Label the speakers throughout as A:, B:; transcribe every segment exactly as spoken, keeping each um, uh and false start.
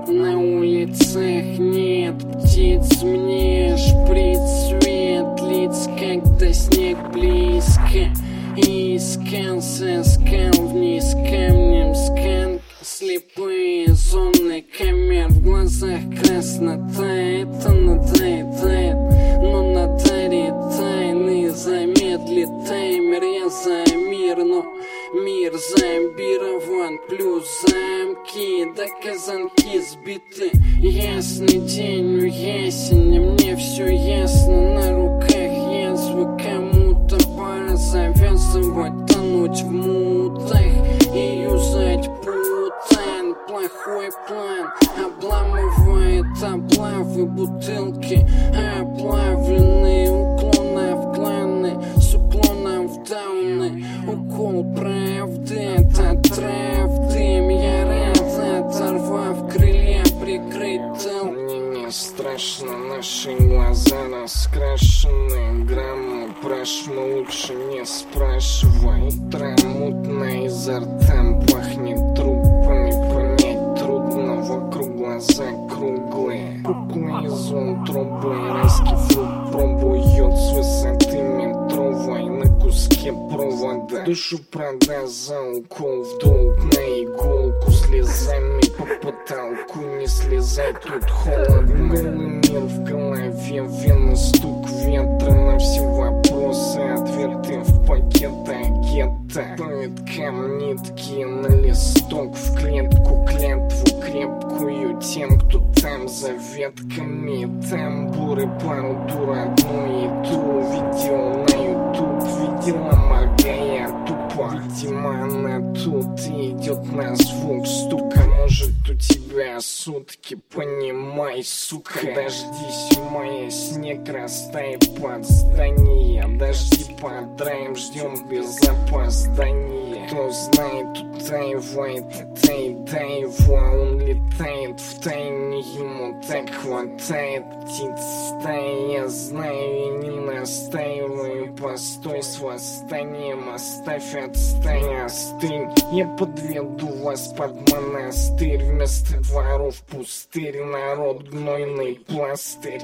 A: На улицах нет птиц, мне шприц свет лиц, когда снег близко. Искал, соскал вниз камнем скан. Слепые зоны камер, в глазах красно тает, она тает, тает, но надарит тайны. Замедлит таймер, я за мир, но мир зомбирован. Плюс замки, да казанки сбиты. Ясный день, ясен, а мне все ясно. На руках язвы, кому-то пора завязывать, тонуть в мутах и юзать путан. Плохой план обламывает облавы, бутылки оплавленные, уклоны в кланы с уклоном в дауны. Укол правды от правды, я рад, оторвав крылья, прикрыть тыл. Мне не страшно, наши глаза раскрашены, граммы прошмы, лучше не спрашивай. Утро мутное, изо рта пахнет трупами, понять трудно, вокруг глаза круглые. Круглые зон трубы, райский фрукт пробует с высоты метровой на куске провода. Душу продаст за укол в долг, на иголку слезами по потолку. Не слезай, тут холодно. Голый мир в голове, вены, стук ветра. На все вопросы ответы в пакетах гетто. Повиткам нитки на листок, в клетку клятву крепкую тем, кто там за ветками. Тамбуры, пару дур, одну еду видел на ютуб, видела, моргая тупо. Видимо, она тут и идет на звук стука. Может, у тебя сутки, понимай, сука. Дождись, моя снег растает под здание. Дожди подраем, ждем без опоздания. Кто знает, утаивает, это его. Он летает в тайне, ему так хватает птиц стаи. Я знаю и не настаиваю, постой с восстанием, оставь, отстань, остынь. Я подведу вас под монастырь, вместо дворов пустырь, народ гнойный пластырь.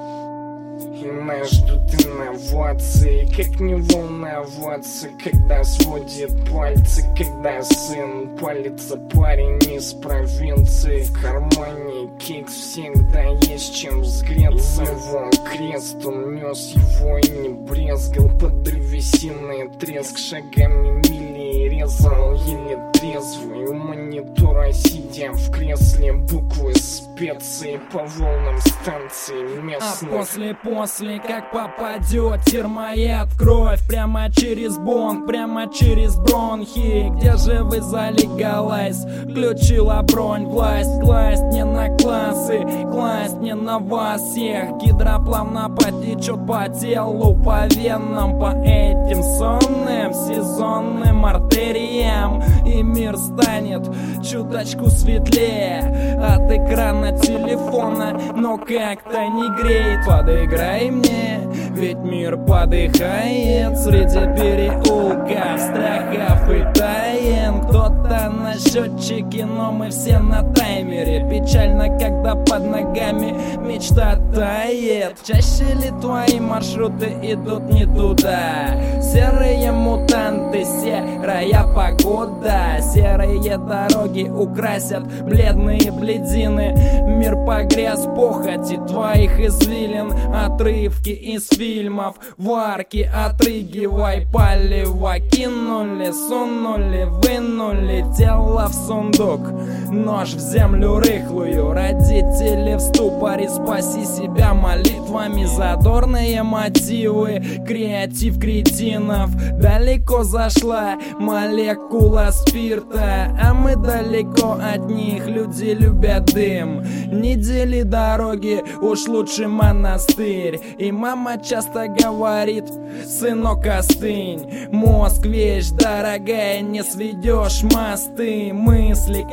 A: И нас ждут инновации. Как не волноваться, когда сводит пальцы, когда сын палится, парень из провинции. В кармане кекс, всегда есть чем взгреться. Его крест, он нес его и не брезгал. Под древесиной треск, шагами мили резал, еле трезвый. У монитора сидя в кресле, буквы специи по волнам станции местных.
B: А после После, как попадет термояд, кровь прямо через бонг, прямо через бронхи. Где же вы залегалайз? Включила бронь, власть, класть не на классы, класть не на вас всех. Гидроплавно потечет по телу, по венам, по этим сонным сезонным артериям. И мир станет чуточку светлее от экрана телефона, но как-то не греет. Подыграй мне, ведь мир подыхает среди переулков, страхов и тайн. Кто-то на счетчике, но мы все на таймере. Печально, когда под ногами мечта тает. Чаще ли твои маршруты идут не туда? Серые мутанты, серая погода. Серые дороги украсят бледные бледины. Мир погряз в похоти твоих извилин. Отрывки из фильмов, варки отрыгивай, палево кинули, сунули, вынули тело в сундук, нож в землю рыхлую. Родители в ступоре, спаси себя молитвами. Задорные мотивы, креатив кретинов. Далеко зашла молекула спирта, а мы далеко от них, люди любят дым. Не дели дороги, уж лучше монастырь. И мама часто говорит: сынок, остынь. Мозг вещь дорогая, не сведешь мосты. Мысли как по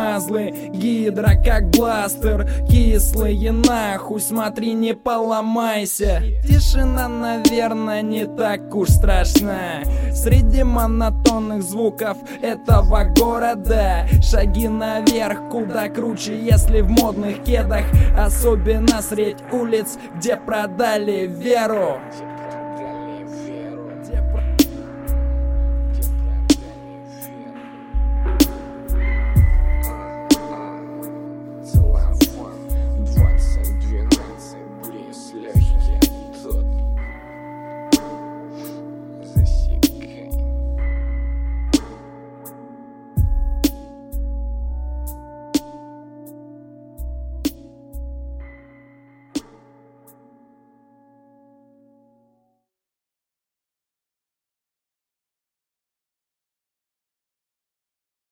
B: мазлы, гидра как бластер, кислые нахуй, смотри не поломайся. Тишина, наверное, не так уж страшна среди монотонных звуков этого города. Шаги наверх куда круче, если в модных кедах, особенно средь улиц, где продали веру.